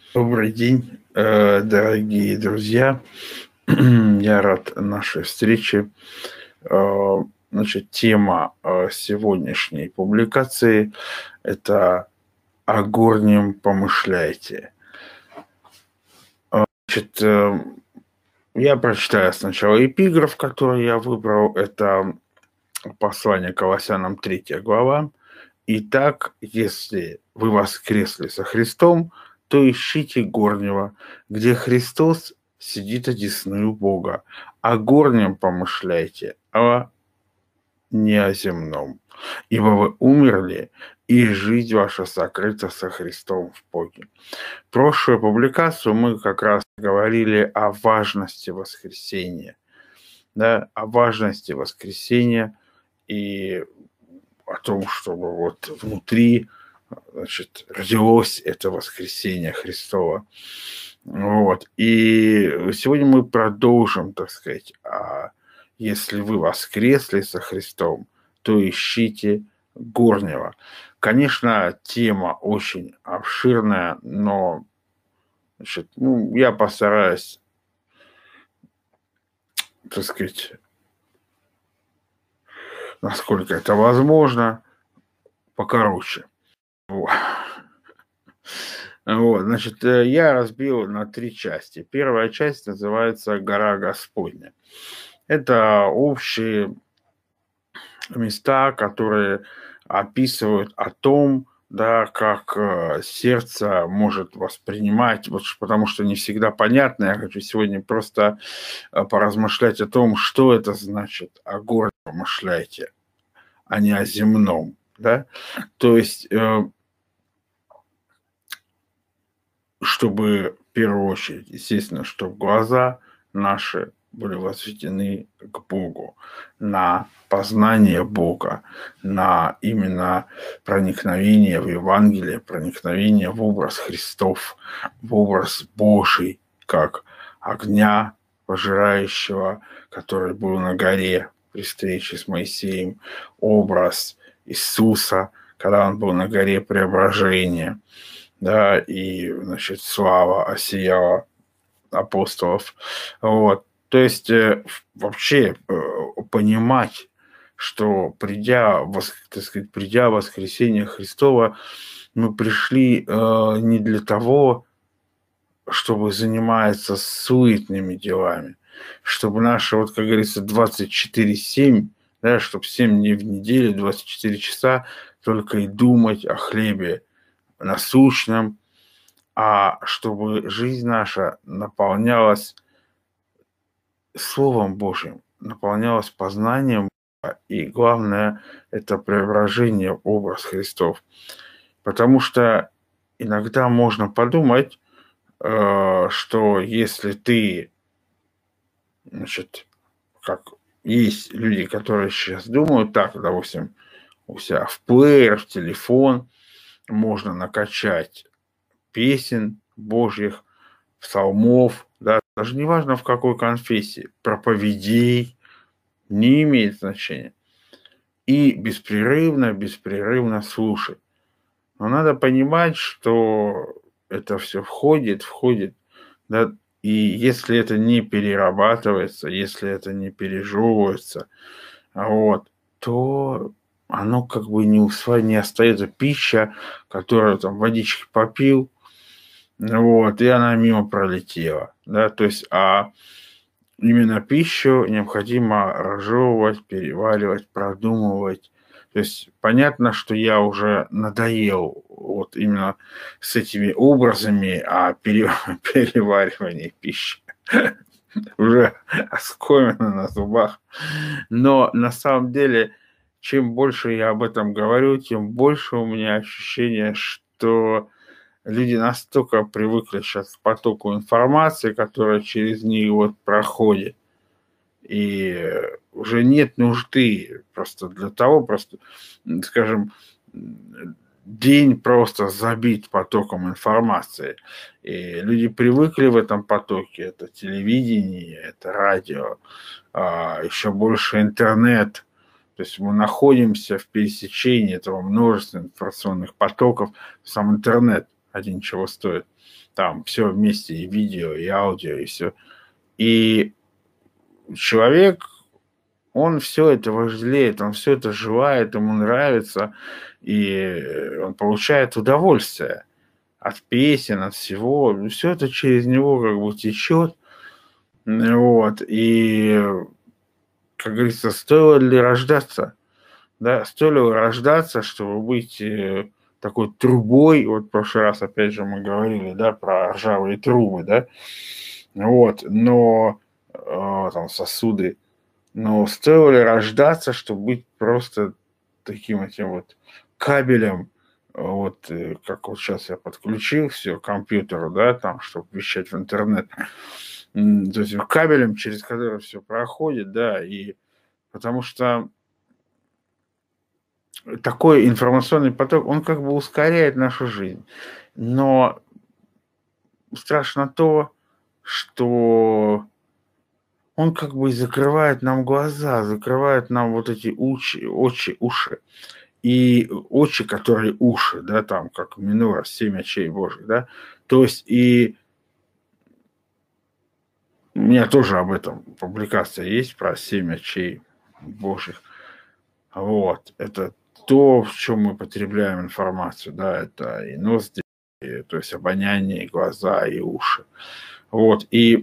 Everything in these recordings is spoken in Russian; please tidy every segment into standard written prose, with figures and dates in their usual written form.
Добрый день, дорогие друзья. Я рад нашей встрече. Э, Значит, тема сегодняшней публикации – это «О горнем помышляйте». Значит, я прочитаю сначала эпиграф, который я выбрал. Это послание Колоссянам, 3 глава. «Итак, если вы воскресли со Христом, то ищите горнего, где Христос сидит одесную Бога, о горнем помышляйте, а не о земном. Ибо вы умерли, и жизнь ваша сокрыта со Христом в Боге». В прошлую публикацию мы как раз говорили о важности воскресения, да, о важности воскресения и о том, чтобы вот внутри, значит, родилось это воскресение Христово. Вот. И сегодня мы продолжим, так сказать, если вы воскресли со Христом, то ищите горнего. Конечно, тема очень обширная, но, значит, я постараюсь, так сказать, насколько это возможно, покороче. Вот. Вот, значит, я разбил на 3 части. Первая часть называется «Гора Господня». Это общие места, которые описывают о том, да, как сердце может воспринимать, вот, потому что не всегда понятно. Я хочу сегодня просто поразмышлять о том, что это значит «о горе помышляйте», а не о земном. Да? То есть чтобы, в первую очередь, естественно, чтобы глаза наши были возведены к Богу, на познание Бога, на именно проникновение в Евангелие, проникновение в образ Христов, в образ Божий, как огня пожирающего, который был на горе при встрече с Моисеем, образ Иисуса, когда он был на горе преображения, да, и, значит, слава осияла апостолов. Вот. То есть вообще понимать, что так сказать, придя в воскресение Христова, мы пришли не для того, чтобы заниматься суетными делами, чтобы наши, вот как говорится, 24/7, да, чтобы 7 дней в неделю, 24 часа только и думать о хлебе насущном, а чтобы жизнь наша наполнялась Словом Божьим, наполнялась познанием Бога, и главное – это преображение в образ Христов. Потому что иногда можно подумать, что если ты, значит, как есть люди, которые сейчас думают так, допустим, у себя в плеер, в телефон можно накачать песен Божьих, псалмов, да, даже неважно в какой конфессии, проповедей, не имеет значения. И беспрерывно слушать. Но надо понимать, что это все входит, да, и если это не перерабатывается, если это не пережевывается, вот, то оно как бы не остается пища, которую там водички попил, вот, и она мимо пролетела, да, то есть, именно пищу необходимо разжевывать, переваривать, продумывать. То есть понятно, что я уже надоел вот именно с этими образами о переваривании пищи. Уже оскомина на зубах. Но на самом деле, чем больше я об этом говорю, тем больше у меня ощущение, что люди настолько привыкли сейчас к потоку информации, которая через них вот проходит, и уже нет нужды просто для того, просто, скажем, день просто забит потоком информации. И люди привыкли в этом потоке. Это телевидение, это радио, еще больше интернет. То есть мы находимся в пересечении этого множества информационных потоков, сам интернет. один чего стоит. Там все вместе, и видео, и аудио, и все. И человек, он все это вожделеет, он все это желает, ему нравится, и он получает удовольствие от песен, от всего. Все это через него как бы течет. Вот. И, как говорится, стоило ли рождаться? Да, стоило рождаться, чтобы быть такой трубой. Вот в прошлый раз, опять же, мы говорили, да, про ржавые трубы, да. Вот, но там сосуды. Но стоило ли рождаться, чтобы быть просто таким этим вот кабелем, вот как вот сейчас я подключил все к компьютеру, да, там, чтобы вещать в интернет, то есть кабелем, через который все проходит, да, и потому что такой информационный поток, он как бы ускоряет нашу жизнь. Но страшно то, что он как бы закрывает нам глаза, закрывает нам вот эти уши. И очи, которые уши, да, там, как минора, 7 очей Божьих, да. То есть и у меня тоже об этом публикация есть про 7 очей Божьих. Вот. Это то, в чем мы потребляем информацию, да, это и ноздри, то есть обоняние, и глаза, и уши. Вот. И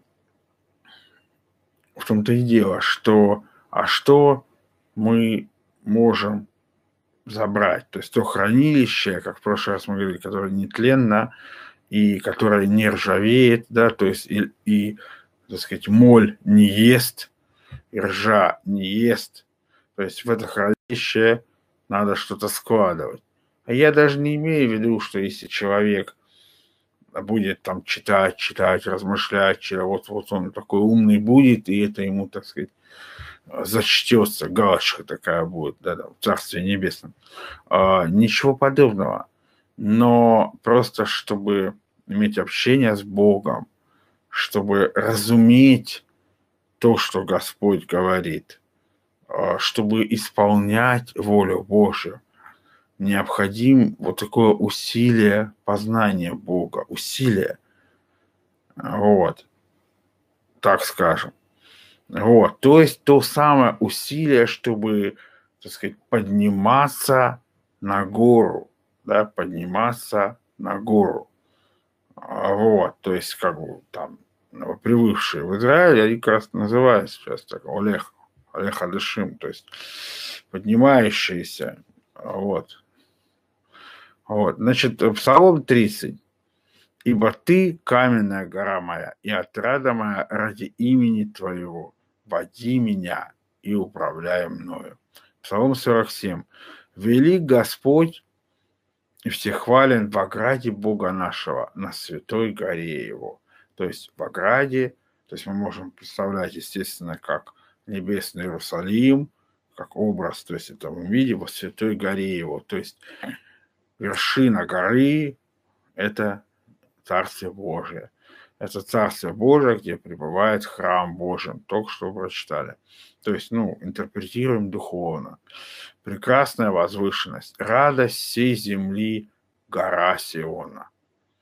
в том-то и дело, что что мы можем забрать? То есть то хранилище, как в прошлый раз мы говорили, которое нетленно и которое не ржавеет, да, то есть так сказать, моль не ест, и ржа не ест. То есть в это хранилище надо что-то складывать. А я даже не имею в виду, что если человек будет там читать, размышлять, вот он такой умный будет, и это ему, так сказать, зачтется, галочка такая будет, да, да, в Царстве Небесном. Ничего подобного. Но просто чтобы иметь общение с Богом, чтобы разуметь то, что Господь говорит, чтобы исполнять волю Божью, необходим вот такое усилие познания Бога, усилие, вот, так скажем. Вот, то есть то самое усилие, чтобы, так сказать, подниматься на гору, да, подниматься на гору. Вот, то есть как бы там новоприбывшие в Израиле, они как раз называют сейчас так Олег Адышим, то есть поднимающиеся, вот. Вот, значит, Псалом 30. «Ибо ты, каменная гора моя, и отрада моя ради имени твоего, води меня и управляй мною». Псалом 47. «Велик Господь и всехвален в ограде Бога нашего, на святой горе его». То есть в ограде, то есть мы можем представлять, естественно, как небесный Иерусалим, как образ, то есть это мы видим во святой горе его, то есть вершина горы – это Царствие Божие. Это Царствие Божие, где пребывает храм Божий. Только что прочитали. То есть, интерпретируем духовно. Прекрасная возвышенность. Радость всей земли гора Сиона.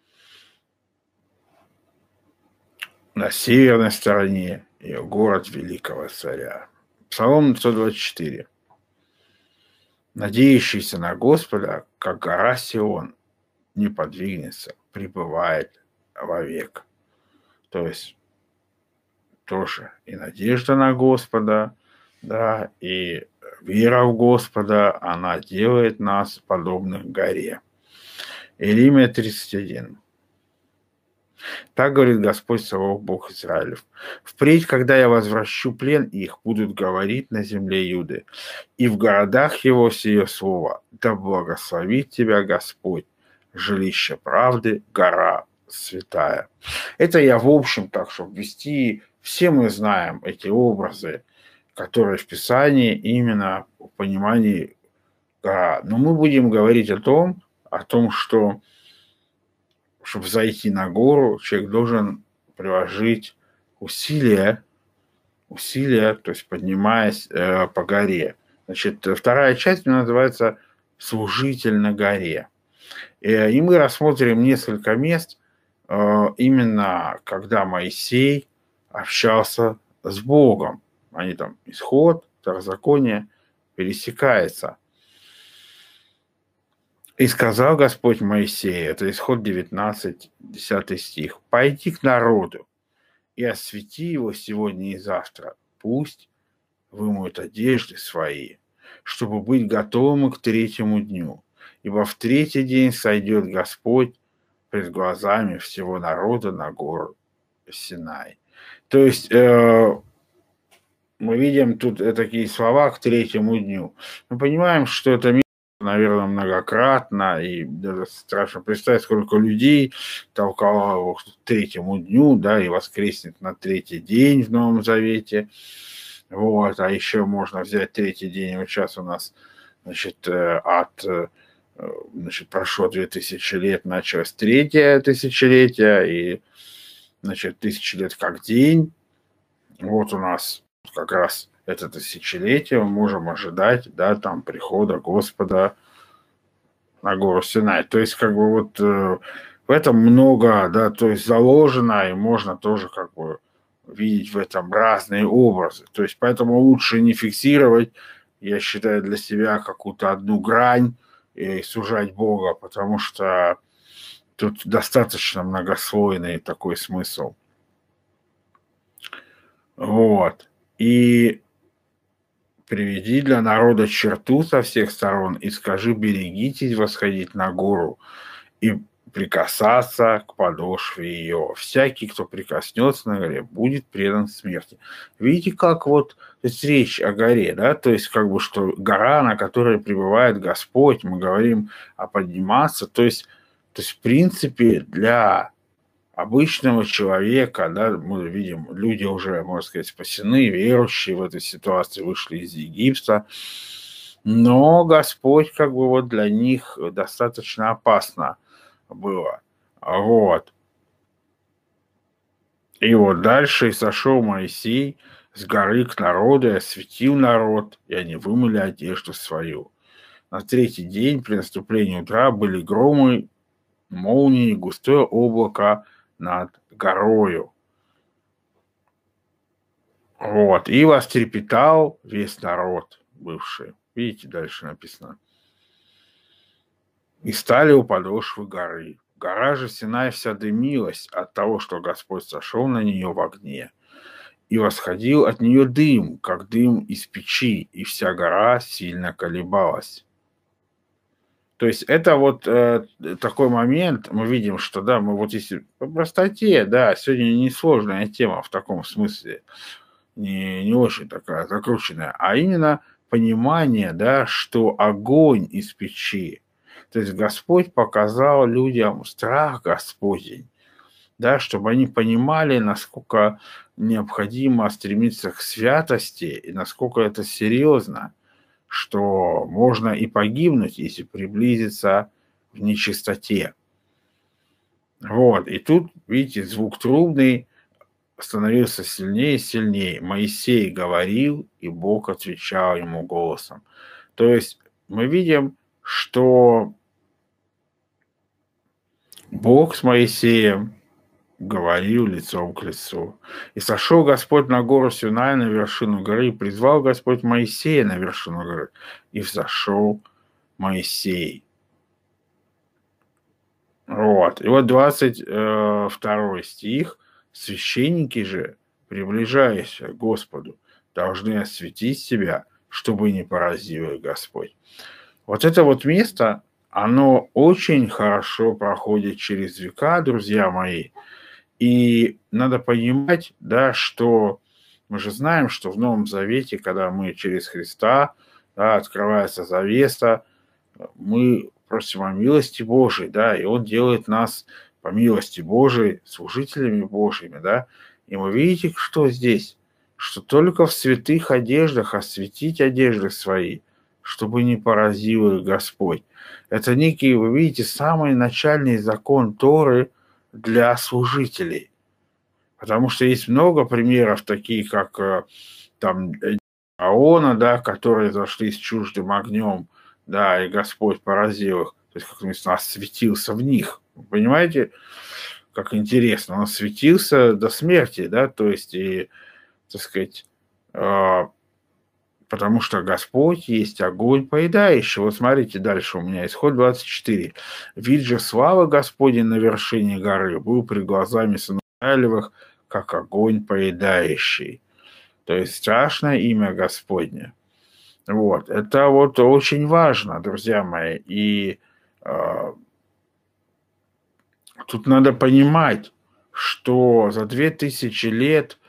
На северной стороне ее город великого царя. Псалом 124. Надеющийся на Господа, как гора Сион, не подвигнется, пребывает вовек. То есть тоже и надежда на Господа, да, и вера в Господа, она делает нас подобных горе. Иеремия 31. Так говорит Господь Саваоф, Бог Израилев. Впредь, когда я возвращу плен их, будут говорить на земле Юды, и в городах его сие слово: да благословит тебя Господь, жилище правды, гора святая. Это я в общем так, чтобы ввести. Все мы знаем эти образы, которые в Писании именно в понимании гора. Но мы будем говорить о том, что чтобы зайти на гору, человек должен приложить усилия, то есть поднимаясь по горе. Значит, вторая часть называется «Служитель на горе». И мы рассмотрим несколько мест, именно когда Моисей общался с Богом. Они там Исход, Второзаконие, пересекается. «И сказал Господь Моисею», это Исход 19, 10 стих, «пойди к народу и освети его сегодня и завтра. Пусть вымоют одежды свои, чтобы быть готовым к третьему дню. Ибо в третий день сойдет Господь пред глазами всего народа на гору Синай». То есть мы видим тут такие слова «к третьему дню». Мы понимаем, что это место, наверное, многократно, и даже страшно представить, сколько людей толкало его к третьему дню, да, и воскреснет на третий день в Новом Завете. Вот, а еще можно взять третий день, вот сейчас у нас, значит, значит, прошло 2000 лет, началось третье тысячелетие, и, значит, 1000 лет как день. Вот у нас как раз это тысячелетие, мы можем ожидать, да, там, прихода Господа на гору Синай. То есть, как бы вот в этом много, да, то есть заложено, и можно тоже как бы видеть в этом разные образы. То есть, поэтому лучше не фиксировать, я считаю, для себя какую-то одну грань и сужать Бога, потому что тут достаточно многослойный такой смысл. Вот. И приведи для народа черту со всех сторон и скажи: берегитесь восходить на гору и прикасаться к подошве ее. Всякий, кто прикоснется на горе, будет предан смерти. Видите, как вот, то есть речь о горе, да, то есть как бы, что гора, на которой пребывает Господь, мы говорим о подниматься, то есть в принципе для обычного человека, да, мы видим, люди уже, можно сказать, спасены, верующие в этой ситуации вышли из Египта, но Господь как бы вот для них достаточно опасно было. Вот. И вот дальше: «И сошел Моисей с горы к народу, и осветил народ, и они вымыли одежду свою. На третий день при наступлении утра были громы, молнии, густое облако над горою. Вот. И вострепетал весь народ бывший». Видите, дальше написано. «И стали у подошвы горы. Гора же Синай вся дымилась от того, что Господь сошел на нее в огне. И восходил от нее дым, как дым из печи, и вся гора сильно колебалась». То есть это вот такой момент, мы видим, что, да, мы вот если по простоте, да, сегодня несложная тема в таком смысле, не очень такая закрученная, а именно понимание, да, что огонь из печи. То есть Господь показал людям страх Господень, да, чтобы они понимали, насколько необходимо стремиться к святости и насколько это серьезно, что можно и погибнуть, если приблизиться в нечистоте. Вот, и тут, видите, звук трубный становился сильнее и сильнее. Моисей говорил, и Бог отвечал ему голосом. То есть мы видим, что Бог с Моисеем говорил лицом к лицу. «И сошел Господь на гору Синай, на вершину горы, и призвал Господь Моисея на вершину горы, и взошел Моисей». Вот. И вот 22 стих. «Священники же, приближаясь к Господу, должны осветить себя, чтобы не поразил их Господь». Вот это вот место, оно очень хорошо проходит через века, друзья мои. И надо понимать, да, что мы же знаем, что в Новом Завете, когда мы через Христа, да, открывается завеса, мы просим о милости Божией, да, и Он делает нас по милости Божией служителями Божьими, да. И вы видите, что здесь? Что только в святых одеждах осветить одежды свои, чтобы не поразил их Господь. Это некий, вы видите, самый начальный закон Торы для служителей. Потому что есть много примеров, такие как там Аарона, да, которые зашли с чуждым огнем, да, и Господь поразил их. То есть, как написано, осветился в них. Понимаете, как интересно, он осветился до смерти, да, то есть, и, так сказать, потому что Господь есть огонь поедающий. Вот смотрите дальше у меня, Исход 24. «Вид же славы Господень на вершине горы был пред глазами сынов Израилевых, как огонь поедающий». То есть страшное имя Господне. Вот. Это вот очень важно, друзья мои. И тут надо понимать, что за 2000 лет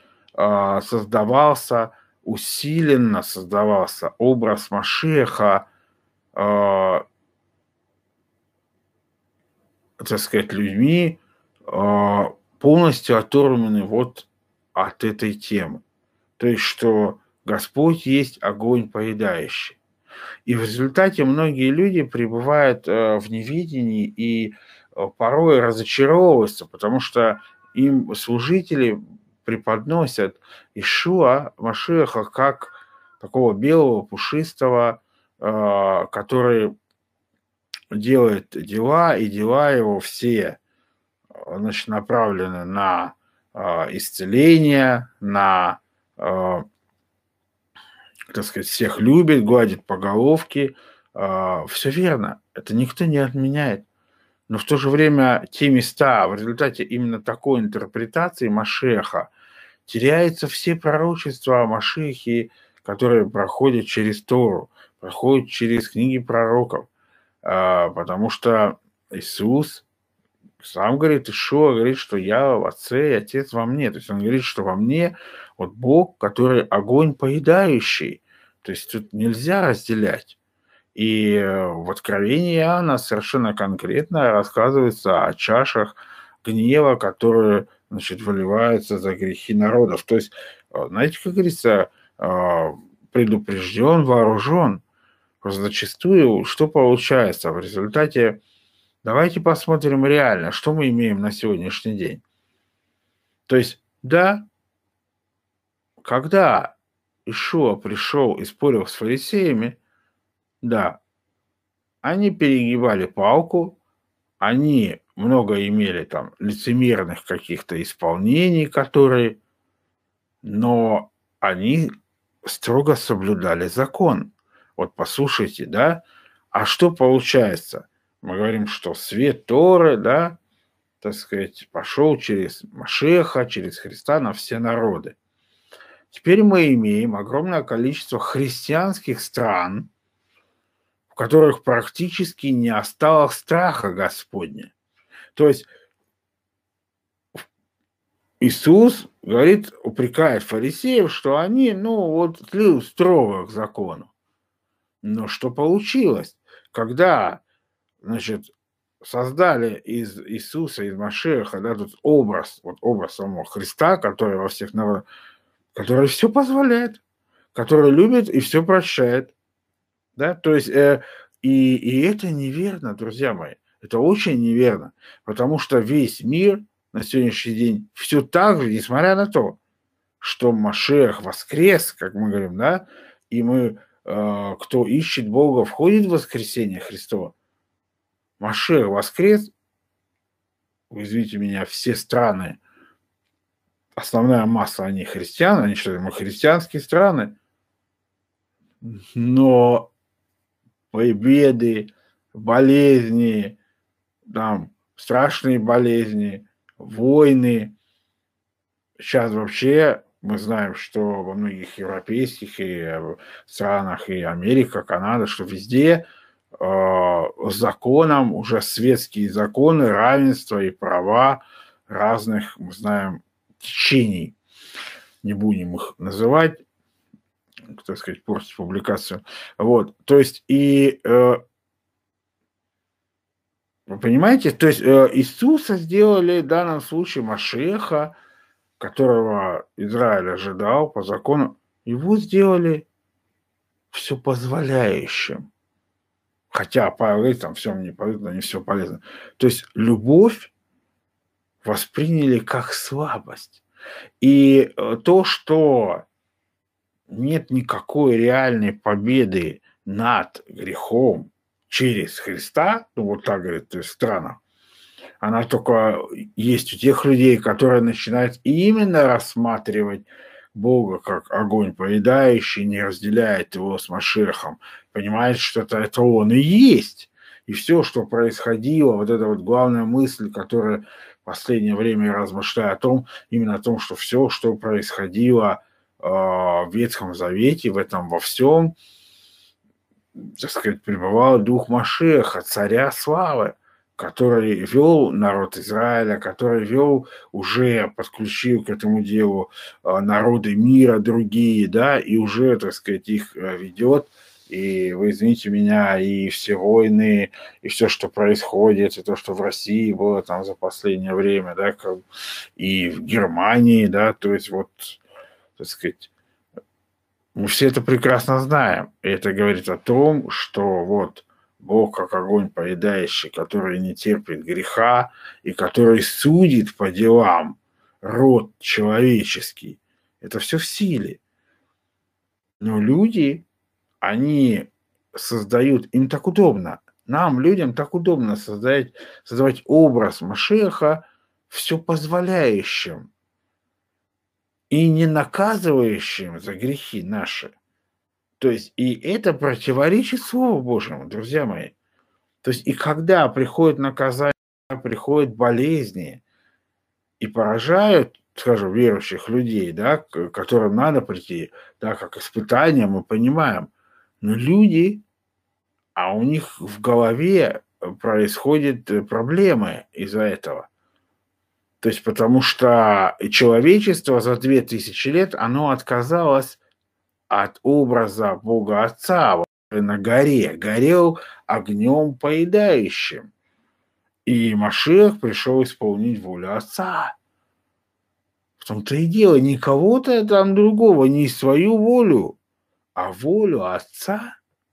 усиленно создавался образ Машеха, так сказать, людьми, полностью оторваны вот от этой темы. То есть, что Господь есть огонь поедающий. И в результате многие люди пребывают в неведении и порой разочаровываются, потому что им служители преподносят Ишуа Машеха как такого белого, пушистого, который делает дела, и дела его все, значит, направлены на исцеление, на, так сказать, всех любит, гладит по головке. Все верно, это никто не отменяет. Но в то же время те места, в результате именно такой интерпретации Машеха, теряются все пророчества о Машехе, которые проходят через Тору, проходят через книги пророков. Потому что Иисус сам говорит, Ишуа говорит, что я в Отце и Отец во мне. То есть он говорит, что во мне вот Бог, который огонь поедающий. То есть тут нельзя разделять. И в Откровении Иоанна совершенно конкретно рассказывается о чашах гнева, которые, значит, выливаются за грехи народов. То есть, знаете, как говорится, предупрежден, вооружен. Просто зачастую что получается в результате? Давайте посмотрим реально, что мы имеем на сегодняшний день. То есть, да, когда Ишуа пришел и спорил с фарисеями, да, они перегибали палку, они много имели там лицемерных каких-то исполнений, которые, но они строго соблюдали закон. Вот послушайте, да, а что получается? Мы говорим, что свет Торы, да, так сказать, пошел через Машеха, через Христа на все народы. Теперь мы имеем огромное количество христианских стран, в которых практически не осталось страха Господня. То есть Иисус говорит, упрекает фарисеев, что они, слишком строго к закону. Но что получилось? Когда, значит, создали из Иисуса, из Машеха, да, тут образ самого Христа, который во всех народах, который все позволяет, который любит и все прощает. Да? То есть, и это неверно, друзья мои. Это очень неверно, потому что весь мир на сегодняшний день все так же, несмотря на то, что Машех воскрес, как мы говорим, да, и мы, кто ищет Бога, входит в воскресение Христова. Машех воскрес, вы извините меня, все страны, основная масса, они христиан, они считают, мы христианские страны, но победы, болезни, там, страшные болезни, войны. Сейчас вообще мы знаем, что во многих европейских и странах, и Америка, Канада, что везде законом, уже светские законы, равенства и права разных, мы знаем, течений. Не будем их называть, так сказать, портить публикацию. Вот, то есть, и вы понимаете, то есть Иисуса сделали в данном случае Машеха, которого Израиль ожидал по закону, его сделали все позволяющим. Хотя Павел говорит, там все мне полезно, не все полезно. То есть любовь восприняли как слабость. И то, что нет никакой реальной победы над грехом, через Христа, ну вот так говорит, то есть в странах, она только есть у тех людей, которые начинают именно рассматривать Бога как огонь поедающий, не разделяет его с Машехом, понимает, что это он и есть. И все, что происходило, вот эта вот главная мысль, которая в последнее время я размышляю о том, именно о том, что все, что происходило в Ветхом Завете, в этом во всем, так сказать, пребывал дух Машеха, царя славы, который вел народ Израиля, который вел, уже подключил к этому делу народы мира другие, да, и уже, так сказать, их ведет. И вы извините меня, и все войны, и все, что происходит, и то, что в России было там за последнее время, да, и в Германии, да, то есть вот, так сказать, мы все это прекрасно знаем. И это говорит о том, что вот Бог как огонь поедающий, который не терпит греха и который судит по делам род человеческий. Это все в силе. Но люди, они создают, им так удобно, нам, людям, так удобно создавать образ Машеха все позволяющим и не наказывающим за грехи наши. То есть и это противоречит Слову Божьему, друзья мои. То есть и когда приходит наказание, приходят болезни и поражают, скажем, верующих людей, да, к которым надо прийти, да, как испытание, мы понимаем. Но люди, а у них в голове происходят проблемы из-за этого. То есть потому что человечество за 2000 лет, оно отказалось от образа Бога Отца, который на горе горел огнем поедающим. И Машиах пришел исполнить волю Отца. В том-то и дело, не кого-то там другого, не свою волю, а волю Отца,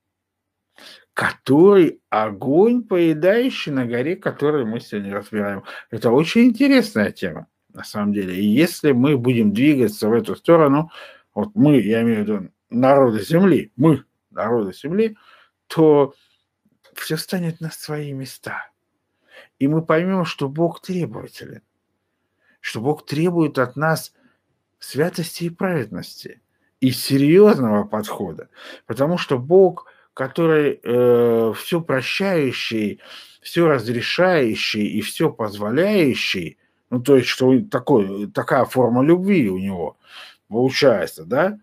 который огонь поедающий на горе, который мы сегодня разбираем. Это очень интересная тема, на самом деле. И если мы будем двигаться в эту сторону, вот мы, я имею в виду народы Земли, мы, народы Земли, то все станет на свои места. И мы поймем, что Бог требователен, что Бог требует от нас святости и праведности и серьезного подхода, потому что Бог, который все прощающий, все разрешающий и все позволяющий, ну то есть что такая форма любви у него получается, да?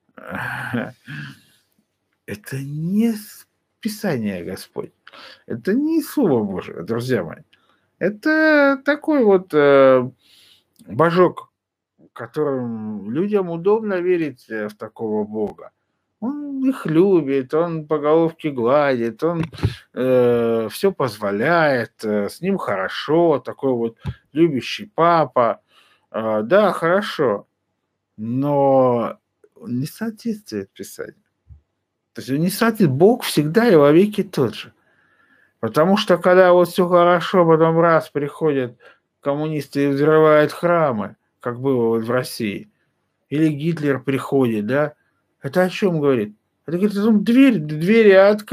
Это не Писание, Господь, это не Слово Божие, друзья мои. Это такой вот божок, которым людям удобно верить в такого Бога. Он их любит, он по головке гладит, он все позволяет, с ним хорошо, такой вот любящий папа. Да, хорошо, но он не соответствует Писанию. То есть он не соответствует, Бог всегда и во веки тот же. Потому что когда вот все хорошо, потом раз приходят коммунисты и взрывают храмы, как было вот в России, или Гитлер приходит, да, это о чем говорит? Это говорит о том, двери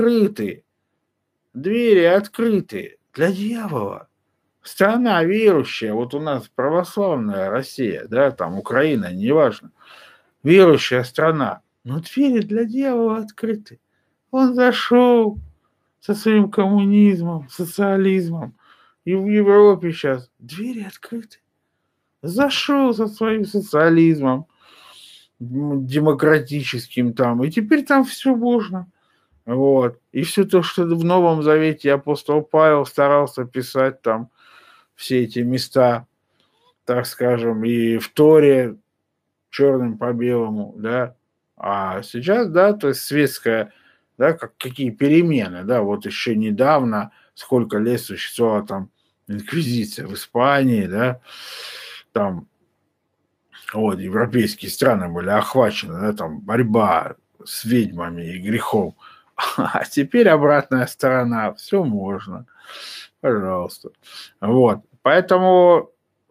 открыты для дьявола. Страна верующая, вот у нас православная Россия, да, там Украина, неважно, верующая страна, но двери для дьявола открыты. Он зашел со своим коммунизмом, социализмом, и в Европе сейчас двери открыты. Зашел со своим социализмом, демократическим там, и теперь там все можно. Вот. И все то, что в Новом Завете апостол Павел старался писать там, все эти места, так скажем, и в Торе черным по белому, да. А сейчас, да, то есть светская, да, какие перемены, да, вот еще недавно, сколько лет существовала там инквизиция в Испании, да, там вот, европейские страны были охвачены, да, там борьба с ведьмами и грехом. А теперь обратная сторона, все можно, пожалуйста. Вот, поэтому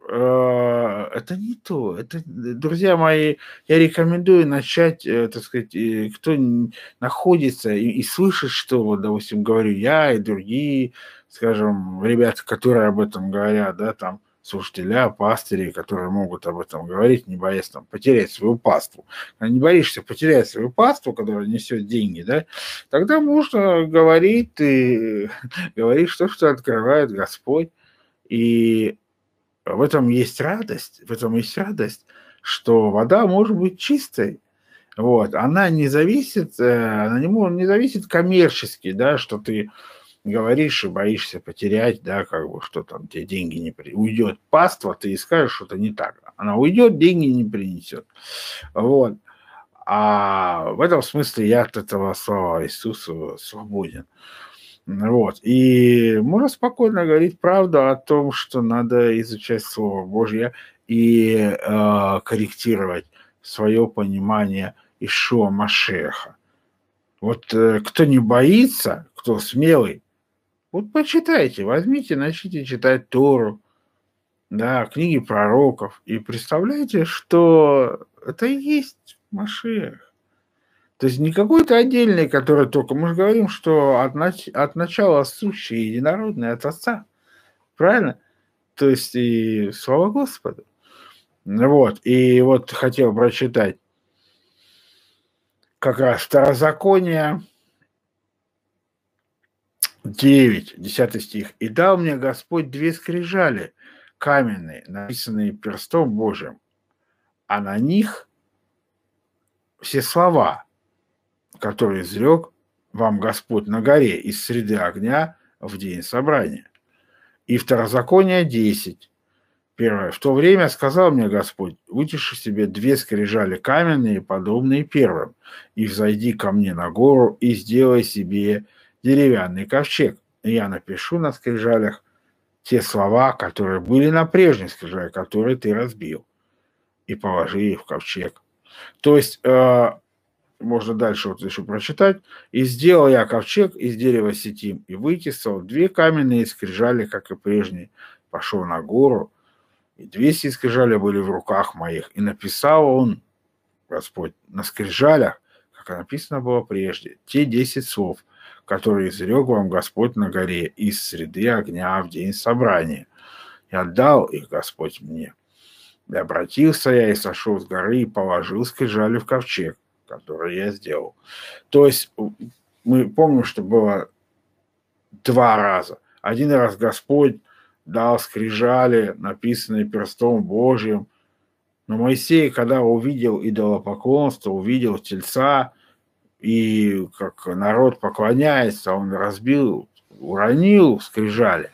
Это не то. Это, друзья мои, я рекомендую начать, так сказать, кто находится и слышит, что, вот, допустим, говорю я и другие, скажем, ребята, которые об этом говорят, да, там, слушателя, пастыри, которые могут об этом говорить, не боясь там потерять свою паству. А не боишься потерять свою паству, которая несет деньги, да, тогда можно говорить, ты говоришь то, что открывает Господь. И в этом есть радость, что вода может быть чистой. Вот. Она не зависит, не зависит коммерчески, да, что ты говоришь и боишься потерять, да, как бы, что там тебе деньги не уйдет паства, ты и скажешь, что-то не так. Она уйдет, деньги не принесет. Вот. А в этом смысле я от этого, слава Иисусу, свободен. Вот. И можно спокойно говорить правду о том, что надо изучать Слово Божье и корректировать свое понимание Ишуа Машеха. Вот кто не боится, кто смелый, вот почитайте, возьмите, начните читать Тору, да, книги пророков, и представляете, что это и есть Машех. То есть не какой-то отдельный, который только... Мы же говорим, что от начала сущий единородный от Отца. Правильно? То есть и слава Господу. Вот. И вот хотел прочитать как раз Второзаконие 9, 10 стих. «И дал мне Господь две скрижали каменные, написанные перстом Божьим, а на них все слова, которые изрек вам Господь на горе из среды огня в день собрания». И Второзаконие 10, 1. «В то время сказал мне Господь, вытиши себе две скрижали каменные, подобные первым, и взойди ко мне на гору, и сделай себе деревянный ковчег. И я напишу на скрижалях те слова, которые были на прежней скрижале, которые ты разбил, и положи их в ковчег». То есть можно дальше вот еще прочитать. «И сделал я ковчег из дерева ситим, и вытесал две каменные скрижали, как и прежние. Пошел на гору, и две скрижали были в руках моих. И написал он, Господь, на скрижалях, как написано было прежде, те 10 слов, которые изрек вам Господь на горе из среды огня в день собрания. И отдал их Господь мне. И обратился я и сошел с горы и положил скрижали в ковчег, который я сделал». То есть мы помним, что было два раза. Один раз Господь дал скрижали, написанные перстом Божьим. Но Моисей, когда увидел идолопоклонство, увидел тельца, и как народ поклоняется, он разбил, уронил скрижали.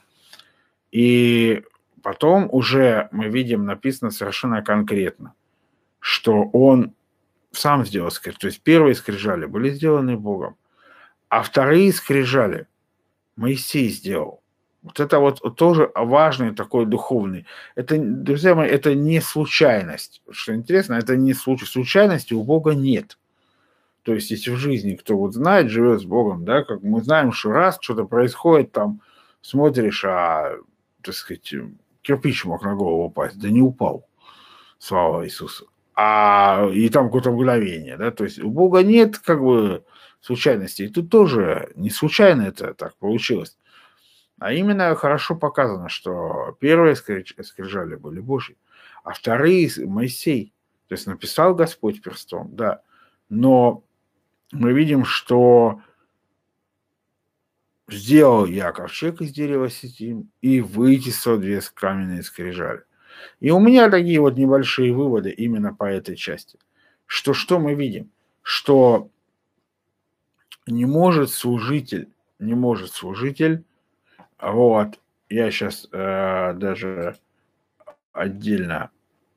И потом уже мы видим, написано совершенно конкретно, что он сам сделал скрижали. То есть первые скрижали были сделаны Богом, а вторые скрижали Моисей сделал. Вот это вот тоже важный такой духовный. Это, друзья мои, это не случайность. Что интересно, это не случайность. Случайности у Бога нет. То есть, если в жизни кто вот знает, живет с Богом, да, как мы знаем, что раз что-то происходит, там смотришь, так сказать, кирпич мог на голову упасть, да не упал, слава Иисусу. И там какое-то мгновение, да, то есть у Бога нет как бы случайностей. И тут тоже не случайно это так получилось. А именно хорошо показано, что первые скрижали были Божьи, а вторые Моисей. То есть написал Господь перстом, да. Но мы видим, что сделал я ковчег из дерева ситим и вытесал две каменные скрижали. И у меня такие вот небольшие выводы именно по этой части. Что мы видим? Что не может служитель, вот, я сейчас даже отдельно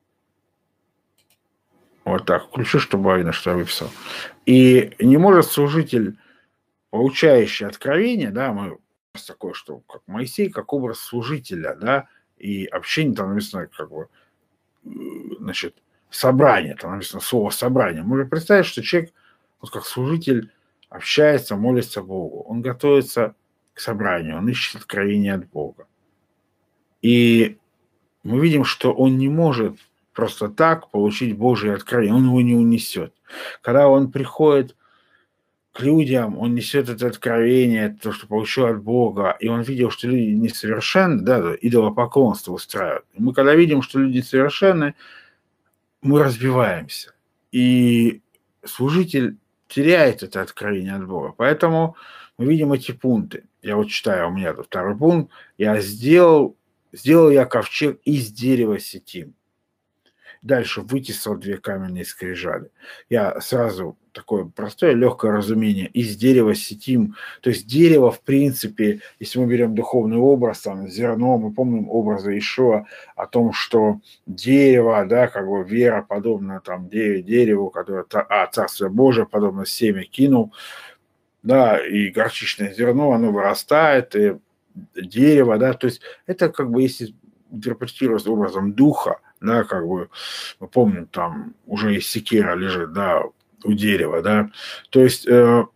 вот так включу, чтобы видно, что я выписал. И не может служитель, получающий откровение, да, мы такое, что как Моисей, как образ служителя, да, и общение там написано как бы, значит, собрание, там написано слово собрание. Можно представить, что человек, вот как служитель, общается, молится Богу, он готовится к собранию, он ищет откровение от Бога. И мы видим, что он не может просто так получить Божие откровение, он его не унесет. Когда он приходит к людям, он несет это откровение, то, что получил от Бога, и он видел, что люди несовершенны, да, идолопоклонство устраивают. И мы когда видим, что люди несовершенны, мы разбиваемся. И служитель теряет это откровение от Бога. Поэтому мы видим эти пункты. Я вот читаю, у меня тут второй пункт. Сделал я ковчег из дерева сетим. Дальше вытесал 2 каменные скрижали. Я сразу такое простое, легкое разумение. Из дерева сетим. То есть дерево, в принципе, если мы берем духовный образ, там, зерно, мы помним образы Ишуа о том, что дерево, да, как бы вера подобна там дереву, которое, Царствие Божие подобно семя кинул, да, и горчичное зерно, оно вырастает, и дерево, да, то есть это как бы, если интерпретировать образом духа, да, как бы, мы помним, там уже и секира лежит, да, у дерева, да, то есть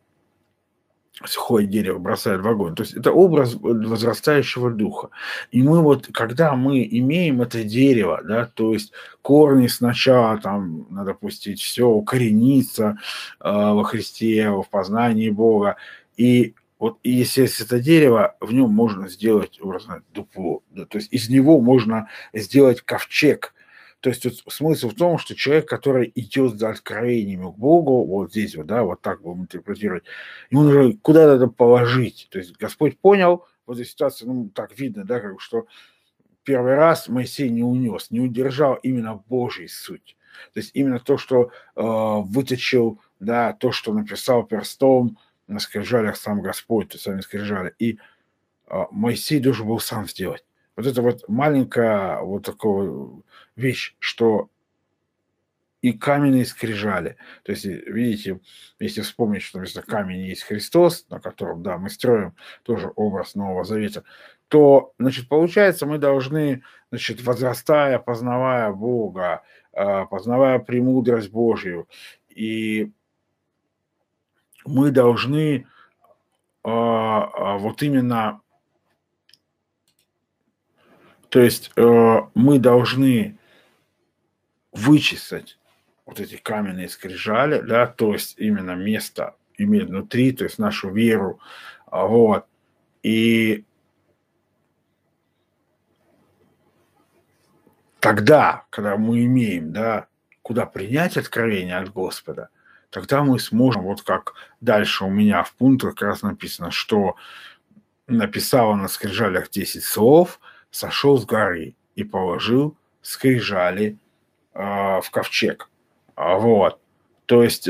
сухое дерево бросает в огонь. То есть это образ возрастающего духа. И мы вот, когда мы имеем это дерево, да, то есть корни сначала там надо пустить все, укорениться во Христе, в познании Бога. И вот и если есть это дерево, в нем можно сделать образно дупло. Да, то есть из него можно сделать ковчег. То есть вот смысл в том, что человек, который идет за откровениями к Богу, вот здесь вот, да, вот так будем интерпретировать, ему нужно куда-то это положить. То есть Господь понял в этой ситуации, ну, так видно, да, как что первый раз Моисей не унес, не удержал именно Божий суть. То есть именно то, что выточил, да, то, что написал перстом на скрижалях сам Господь, то сами скрижали. И Моисей должен был сам сделать. Вот это вот маленькая вот такая вещь, что и каменные скрижали. То есть, видите, если вспомнить, что вместо камня есть Христос, на котором, да, мы строим тоже образ Нового Завета, то, значит, получается, мы должны, значит, возрастая, познавая Бога, познавая премудрость Божью, и мы должны вот именно, то есть мы должны вычесать вот эти каменные скрижали, да, то есть именно место иметь внутри, то есть нашу веру, вот, и тогда, когда мы имеем, да, куда принять откровение от Господа, тогда мы сможем, вот как дальше у меня в пунктах как раз написано, что написал на скрижалях 10 слов, сошел с горы и положил скрижали в ковчег. Вот. То есть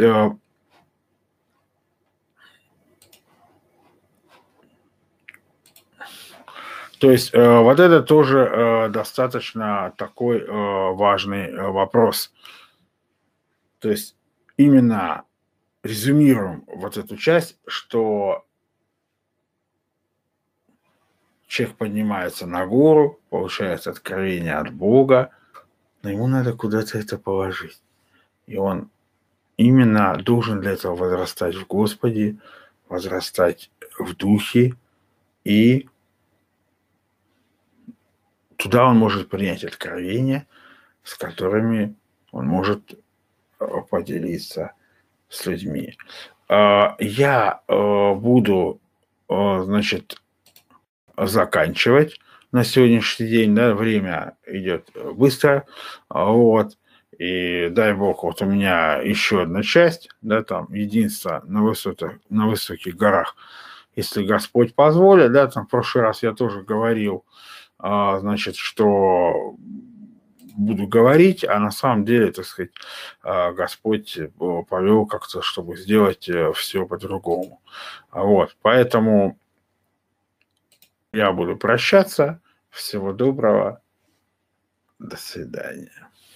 вот это тоже достаточно такой важный вопрос. То есть именно резюмируем вот эту часть, что человек поднимается на гору, получает откровение от Бога, но ему надо куда-то это положить. И он именно должен для этого возрастать в Господе, возрастать в духе, и туда он может принять откровения, с которыми он может поделиться с людьми. Я буду, значит, заканчивать на сегодняшний день, да, время идет быстро, вот, и дай бог, вот у меня еще одна часть, да, там, единство на высоких горах, если Господь позволит, да, там, в прошлый раз я тоже говорил, значит, что буду говорить, а на самом деле, так сказать, Господь повел как-то, чтобы сделать все по-другому. Вот, поэтому я буду прощаться. Всего доброго. До свидания.